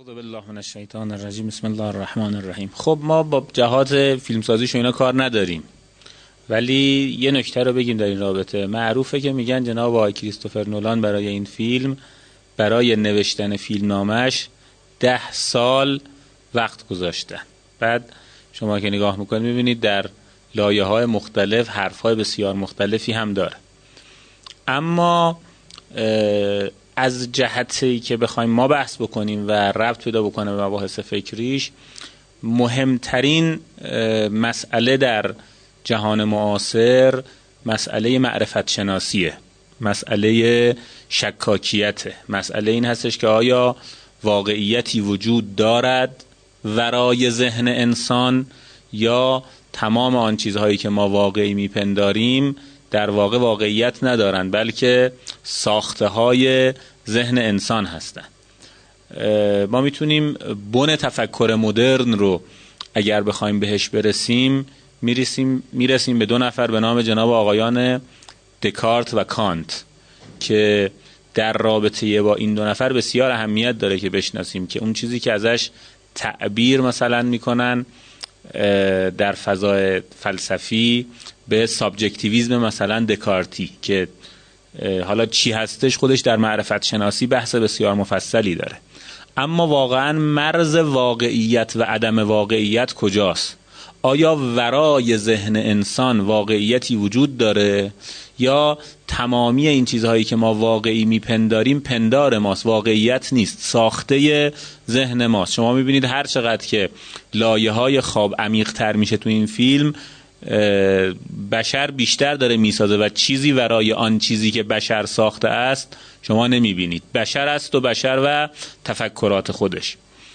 اعوذ بالله من الشیطان الرجیم. بسم الله الرحمن الرحیم. خب ما با جهات فیلمسازیش و اینا کار نداریم، ولی یه نکته رو بگیم در این رابطه. معروفه که میگن جناب آقای کریستوفر نولان برای این فیلم، برای نوشتن فیلمنامش 10 سال وقت گذاشته. بعد شما که نگاه میکنید میبینید در لایه‌های مختلف حرف‌های بسیار مختلفی هم داره. اما از جهتی که بخوایم ما بحث بکنیم و ربط پیدا بکنه به مباحث فکریش، مهمترین مسئله در جهان معاصر مسئله معرفت شناسیه، مسئله شکاکیته، مسئله این هستش که آیا واقعیتی وجود دارد ورای ذهن انسان، یا تمام آن چیزهایی که ما واقعی میپنداریم در واقع واقعیت ندارند، بلکه ساخته های ذهن انسان هستند. ما میتونیم بن تفکر مدرن رو اگر بخوایم بهش برسیم میرسیم به 2 نفر به نام جناب آقایان دکارت و کانت که در رابطه با این 2 نفر بسیار اهمیت داره که بشناسیم که اون چیزی که ازش تعبیر مثلا میکنن در فضای فلسفی به سابجکتیویسم مثلا دکارتی، که حالا چی هستش خودش در معرفت شناسی بحث بسیار مفصلی داره. اما واقعا مرز واقعیت و عدم واقعیت کجاست؟ آیا ورای ذهن انسان واقعیتی وجود داره، یا تمامی این چیزهایی که ما واقعی میپنداریم پندار ماست، واقعیت نیست، ساخته ذهن ماست؟ شما میبینید هر چقدر که لایه‌های خواب عمیق‌تر میشه تو این فیلم، بشر بیشتر داره میسازه و چیزی ورای آن چیزی که بشر ساخته است شما نمیبینید. بشر است و بشر و تفکرات خودش.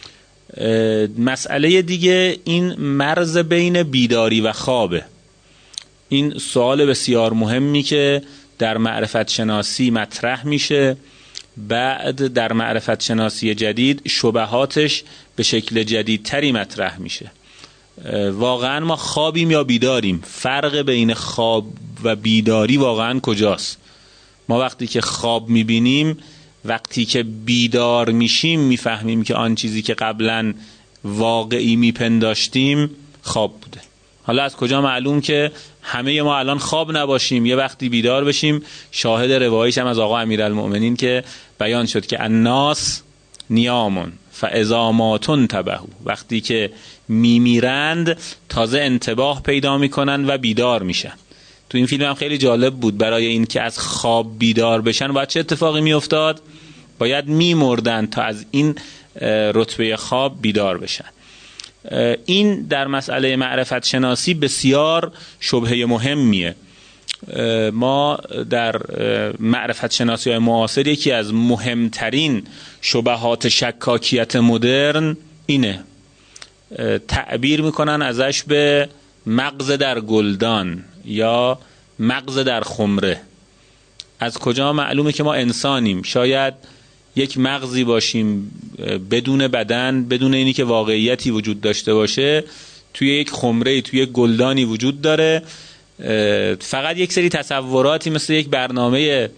مسئله دیگه این مرز بین بیداری و خوابه. این سوال بسیار مهمی که در معرفت شناسی مطرح میشه. بعد در معرفت شناسی جدید شبهاتش به شکل جدیدتری مطرح میشه. واقعا ما خوابیم یا بیداریم؟ فرق بین خواب و بیداری واقعا کجاست؟ ما وقتی که خواب میبینیم، وقتی که بیدار میشیم میفهمیم که آن چیزی که قبلا واقعی میپنداشتیم خواب بوده. حالا از کجا معلوم که همه ما الان خواب نباشیم، یه وقتی بیدار بشیم؟ شاهد روایش هم از آقا امیرالمؤمنین که بیان شد که الناس نیامون فاذا ماتوا تبهوا، وقتی که میمیرند تازه انتباه پیدا میکنن و بیدار میشن. تو این فیلم هم خیلی جالب بود، برای این که از خواب بیدار بشن باید چه اتفاقی میافتاد؟ باید میمردن تا از این رتبه خواب بیدار بشن. این در مسئله معرفت شناسی بسیار شبهه مهمیه. ما در معرفت شناسی های معاصر یکی از مهمترین شبهات شکاکیت مدرن اینه. تعبیر میکنن ازش به مغز در گلدان یا مغز در خمره. از کجا معلومه که ما انسانیم؟ شاید یک مغزی باشیم بدون بدن، بدون اینی که واقعیتی وجود داشته باشه، توی یک خمره، توی یک گلدانی وجود داره. فقط یک سری تصوراتی مثل یک برنامه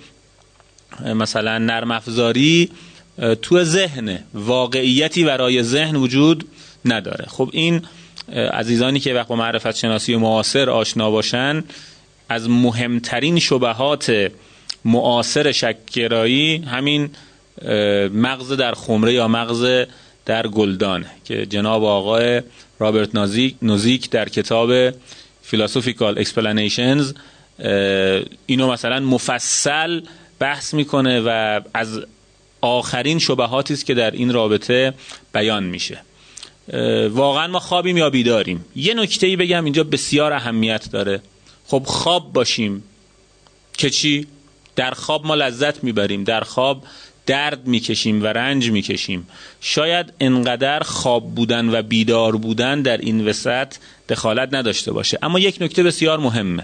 مثلا نرم افزاری تو ذهن، واقعیتی برای ذهن وجود نداره. خب این عزیزانی که وقت با معرفت شناسی معاصر آشنا باشن، از مهمترین شبهات معاصر شک‌گرایی همین مغز در خمره یا مغز در گلدان که جناب آقای رابرت نوزیک در کتاب Philosophical Explanations اینو مثلا مفصل بحث میکنه و از آخرین شبهاتی است که در این رابطه بیان میشه. واقعا ما خوابیم یا بیداریم؟ یه نکته‌ای بگم اینجا بسیار اهمیت داره. خب خواب باشیم که چی؟ در خواب ما لذت میبریم، در خواب درد میکشیم و رنج میکشیم. شاید انقدر خواب بودن و بیدار بودن در این وسط دخالت نداشته باشه. اما یک نکته بسیار مهمه،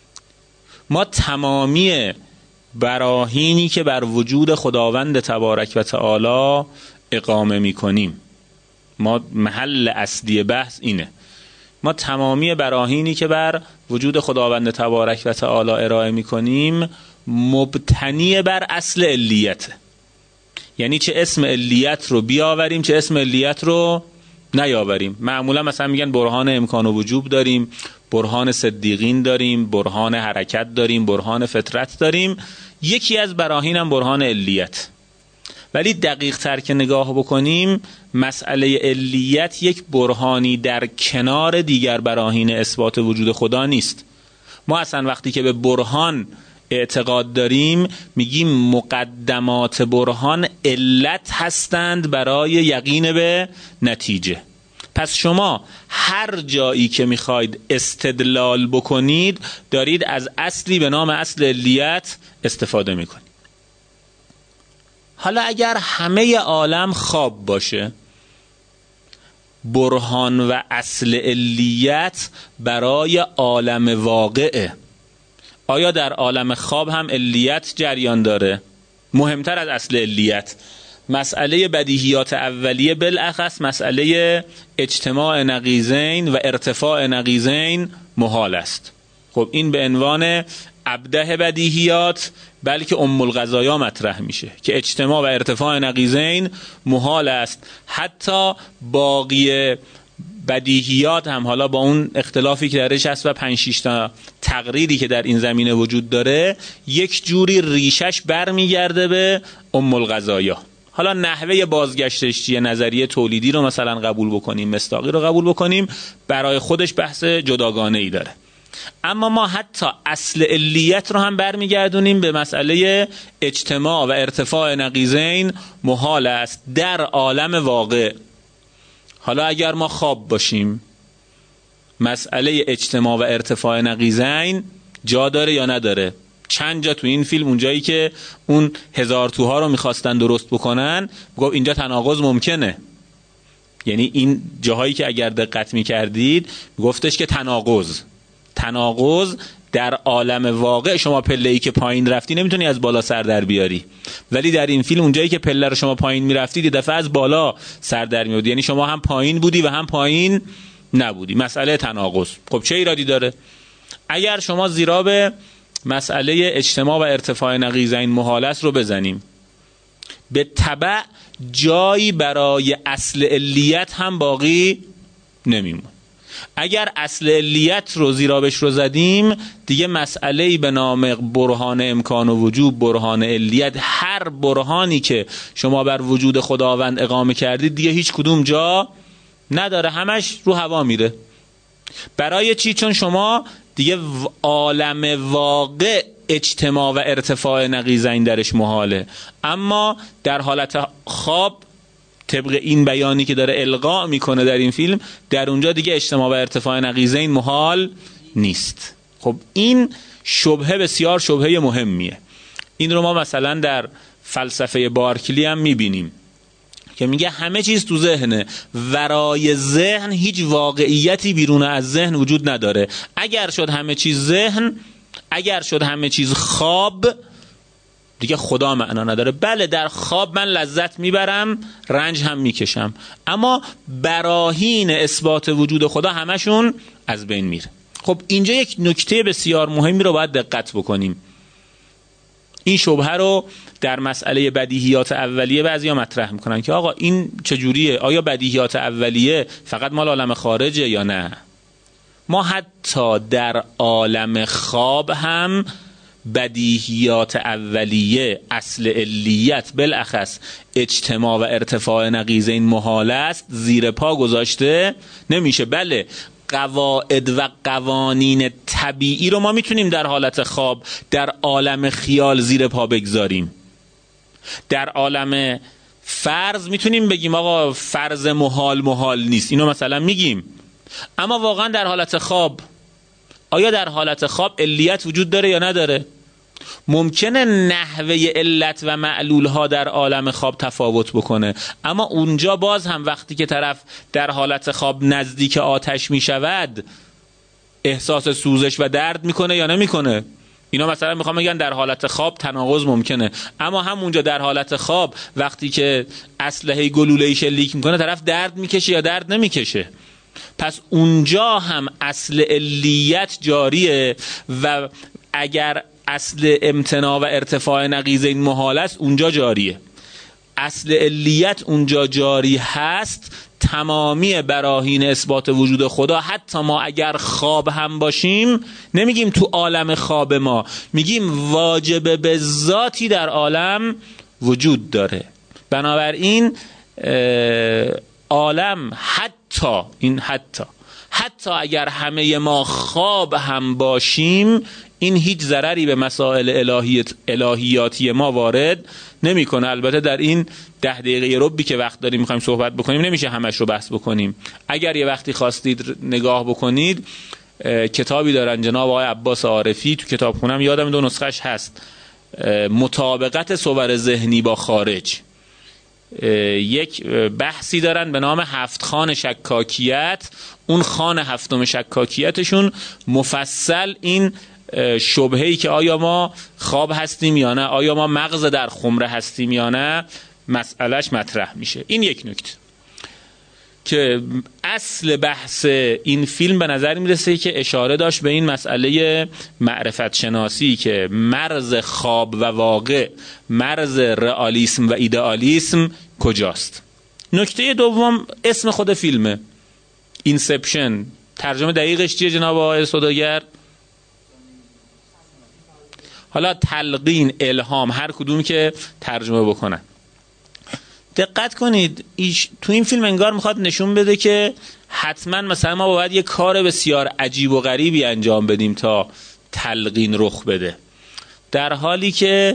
ما تمامی براهینی که بر وجود خداوند تبارک و تعالی اقامه میکنیم، ما محل اصلی بحث اینه، ما تمامی براهینی که بر وجود خداوند تبارک و تعالی ارائه میکنیم مبتنی بر اصل علیته. یعنی چه اسم علیت رو بیاوریم چه اسم علیت رو نیاوریم. معمولا مثلا میگن برهان امکان و وجوب داریم، برهان صدیقین داریم، برهان حرکت داریم، برهان فطرت داریم، یکی از براهین هم برهان علیت. ولی دقیق تر که نگاه بکنیم مسئله علیت یک برهانی در کنار دیگر براهین اثبات وجود خدا نیست. ما اصلا وقتی که به برهان اعتقاد داریم میگیم مقدمات برهان علت هستند برای یقین به نتیجه. پس شما هر جایی که میخواید استدلال بکنید دارید از اصلی به نام اصل علیت استفاده میکنید. حالا اگر همه عالم خواب باشه، برهان و اصل علیت برای عالم واقعه، آیا در عالم خواب هم علیت جریان داره؟ مهمتر از اصل علیت مسئله بدیهیات اولیه، بالاخص مسئله اجتماع نقیضین و ارتفاع نقیضین محال است. خب این به عنوان ابده بدیهیات بلکه ام القضایا مطرح میشه که اجتماع و ارتفاع نقیضین محال است. حتی باقی بدیهیات هم حالا با اون اختلافی که درش هست و 5-6 تا تقریری که در این زمینه وجود داره یک جوری ریشش برمیگرده به ام القضایا. حالا نحوه بازگشتش چیه، نظریه تولیدی رو مثلا قبول بکنیم، مصداقی رو قبول بکنیم، برای خودش بحث جداگانه ای داره. اما ما حتی اصل علیت رو هم برمیگردونیم به مسئله اجتماع و ارتفاع نقیضین محال است در عالم واقع. حالا اگر ما خواب باشیم مسئله اجتماع و ارتفاع نقیضین جا داره یا نداره؟ چند جا تو این فیلم اونجایی که اون 1000 توها رو میخواستن درست بکنن گفت اینجا تناقض ممکنه. یعنی این جاهایی که اگر دقت میکردید گفتش که تناقض در عالم واقع شما پله‌ای که پایین رفتی نمیتونی از بالا سر در بیاری، ولی در این فیلم اونجایی که پله رو شما پایین میرفتی دفعه از بالا سر در میوردی، یعنی شما هم پایین بودی و هم پایین نبودی. مسئله تناقض خب چه ایرادی داره؟ اگر شما زیرا به مسئله اجتماع و ارتفاع نقیضین محال است رو بزنیم، به تبع جایی برای اصل علیت هم باقی نمیمون. اگر اصل علیت رو زیرابش رو زدیم دیگه مسئله‌ای به نام برهان امکان و وجوب، برهان علیت، هر برهانی که شما بر وجود خداوند اقامه کردید دیگه هیچ کدوم جا نداره، همش رو هوا میره. برای چی؟ چون شما دیگه عالم واقع اجتماع و ارتفاع نقیضین درش محاله. اما در حالت خواب طبق این بیانی که داره القا میکنه در این فیلم، در اونجا دیگه اجتماع و ارتفاع نقیضین محال نیست. خب این شبهه بسیار شبهه مهمیه. این رو ما مثلا در فلسفه بارکلی هم میبینیم که میگه همه چیز تو ذهنه، ورای ذهن هیچ واقعیتی بیرون از ذهن وجود نداره. اگر شد همه چیز ذهن، اگر شد همه چیز خواب، دیگه خدا معنا نداره. بله در خواب من لذت میبرم، رنج هم میکشم، اما براهین اثبات وجود خدا همشون از بین میره. خب اینجا یک نکته بسیار مهمی رو باید دقت بکنیم. این شبهه رو در مسئله بدیهیات اولیه بعضیا مطرح میکنن که آقا این چجوریه؟ آیا بدیهیات اولیه فقط مال عالم خارجه یا نه؟ ما حتی در عالم خواب هم بدیهیات اولیه، اصل علیت، بالاخص اجتماع و ارتفاع نقیضین محال است، زیر پا گذاشته نمیشه. بله قواعد و قوانین طبیعی رو ما میتونیم در حالت خواب در عالم خیال زیر پا بگذاریم. در عالم فرض میتونیم بگیم آقا فرض محال نیست، اینو مثلا میگیم. اما واقعا در حالت خواب، آیا در حالت خواب علیت وجود داره یا نداره؟ ممکنه نحوه علت و معلول ها در عالم خواب تفاوت بکنه، اما اونجا باز هم وقتی که طرف در حالت خواب نزدیک آتش می شود احساس سوزش و درد میکنه یا نمیکنه؟ اینا مثلا میخوام بگن در حالت خواب تناقض ممکنه، اما همونجا در حالت خواب وقتی که اسلحه گلوله‌ای شلیک میکنه طرف درد میکشه یا درد نمیکشه؟ پس اونجا هم اصل علیت جاریه و اگر اصل امتناع و ارتفاع نقیضین محال است اونجا جاریه. اصل علیت اونجا جاری هست، تمامی براهین اثبات وجود خدا، حتی ما اگر خواب هم باشیم، نمیگیم تو عالم خواب ما، میگیم واجب به ذاتی در عالم وجود داره. بنابراین عالم حتی اگر همه ما خواب هم باشیم، این هیچ ضرری به مسائل الهیاتی ما وارد نمیکنه. البته در این 10 دقیقه ربی که وقت داریم میخوایم صحبت بکنیم نمیشه همش رو بحث بکنیم. اگر یه وقتی خواستید نگاه بکنید، کتابی دارن جناب آقای عباس عارفی، تو کتابخونم یادم 2 نسخش هست، مطابقت صور ذهنی با خارج. یک بحثی دارن به نام 7 خان شکاکیت. اون خان 7م شکاکیتشون مفصل این شبهه‌ای که آیا ما خواب هستیم یا نه، آیا ما مغز در خمره هستیم یا نه، مسئلهش مطرح میشه. این یک نکته که اصل بحث این فیلم به نظر میرسه که اشاره داشت به این مسئله معرفت شناسی که مرز خواب و واقع، مرز رئالیسم و ایدئالیسم کجاست. نکته دوم اسم خود فیلمه، اینسپشن. ترجمه دقیقش چیه جناب آقای سوداگر؟ حالا تلقین، الهام، هر کدوم که ترجمه بکنن. دقت کنید تو این فیلم انگار میخواد نشون بده که حتما مثلا ما باید یه کار بسیار عجیب و غریبی انجام بدیم تا تلقین رخ بده، در حالی که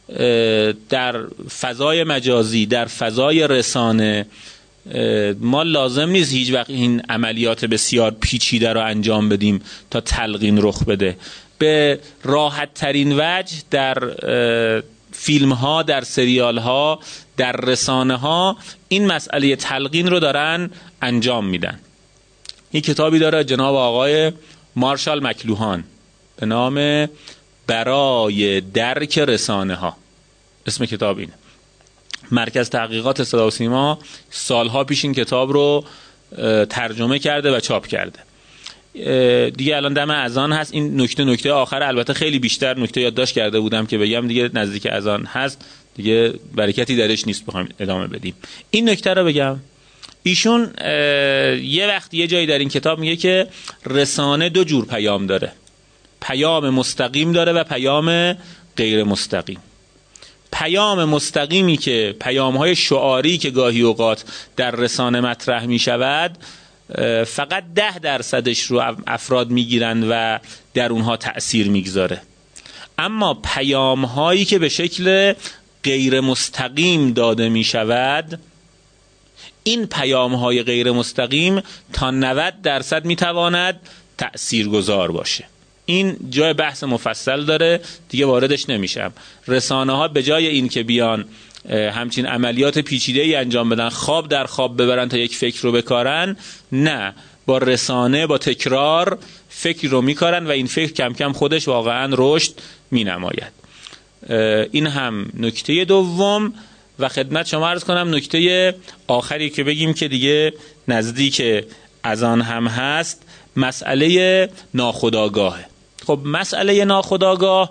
در فضای مجازی، در فضای رسانه، ما لازم نیست هیچ وقت این عملیات بسیار پیچیده رو انجام بدیم تا تلقین رخ بده. به راحت ترین وجه در فیلم ها، در سریال ها، در رسانه ها این مسئله تلقین رو دارن انجام میدن. یک کتابی داره جناب آقای مارشال مکلوهان به نام برای درک رسانه ها، اسم کتاب اینه. مرکز تحقیقات صدا و سیما سالها پیش این کتاب رو ترجمه کرده و چاپ کرده. دیگه الان دم اذان هست. این نکته آخر، البته خیلی بیشتر نکته یادداشت کرده بودم که بگم، دیگه نزدیک اذان هست، دیگه برکتی درش نیست بخوایم ادامه بدیم. این نکته رو بگم، ایشون یه وقت یه جایی در این کتاب میگه که رسانه 2 جور پیام داره، پیام مستقیم داره و پیام غیر مستقیم. پیام مستقیمی که پیام‌های شعاری که گاهی اوقات در رسانه مطرح می‌شود، فقط 10% رو افراد میگیرن و در اونها تأثیر میگذاره. اما پیام هایی که به شکل غیر مستقیم داده میشود، این پیام های غیر مستقیم تا 90% میتواند تأثیر گذار باشه. این جای بحث مفصل داره، دیگه واردش نمیشم. رسانه ها به جای این که بیان همچین عملیات پیچیده‌ای انجام بدن، خواب در خواب ببرن تا یک فکر رو بکارن، نه، با رسانه، با تکرار فکر رو میکارن و این فکر کم کم خودش واقعا رشد مینماید. این هم نکته دوم. و خدمت شما عرض کنم نکته آخری که بگیم که دیگه نزدیک اذان هم هست، مسئله ناخودآگاهه. خب مسئله ناخودآگاه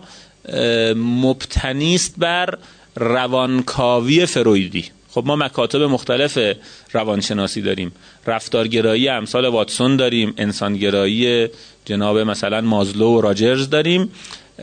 مبتنی است بر روانکاوی فرویدی. خب ما مکاتب مختلف روانشناسی داریم، رفتارگرایی امثال واتسون داریم، انسانگرایی جناب مثلا مازلو و راجرز داریم.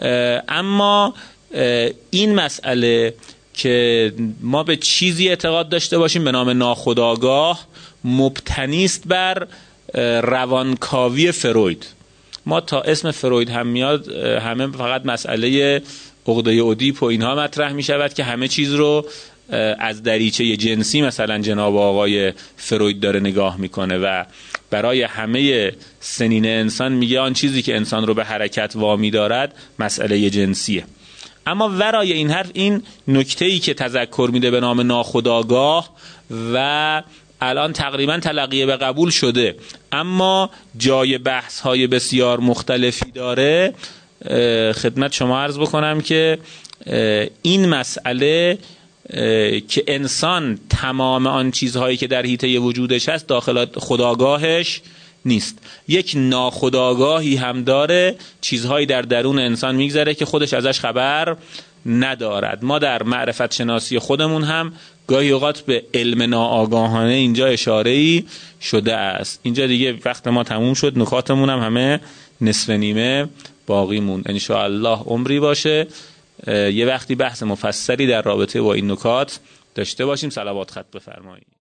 اما این مسئله که ما به چیزی اعتقاد داشته باشیم به نام ناخودآگاه مبتنی است بر روانکاوی فروید. ما تا اسم فروید هم میاد همه فقط مسئله عقده اودیپ و اینها مطرح می شود که همه چیز رو از دریچه جنسی مثلا جناب آقای فروید داره نگاه میکنه و برای همه سنین انسان میگه آن چیزی که انسان رو به حرکت وامی دارد مسئله جنسیه. اما ورای این حرف این نکته‌ای که تذکر میده به نام ناخودآگاه و الان تقریبا تلقیه به قبول شده اما جای بحث‌های بسیار مختلفی داره، خدمت شما عرض بکنم که این مسئله که انسان تمام آن چیزهایی که در حیطه وجودش هست داخل خودآگاهش نیست، یک ناخودآگاهی هم داره، چیزهایی در درون انسان میگذره که خودش ازش خبر ندارد. ما در معرفت شناسی خودمون هم گاهی اوقات به علم ناآگاهانه اینجا اشاره‌ای شده است. اینجا دیگه وقت ما تموم شد، نکاتمون هم همه نصف نیمه باقی موند. ان شاء الله عمری باشه یه وقتی بحث مفصلی در رابطه با این نکات داشته باشیم. صلوات خط بفرمایید.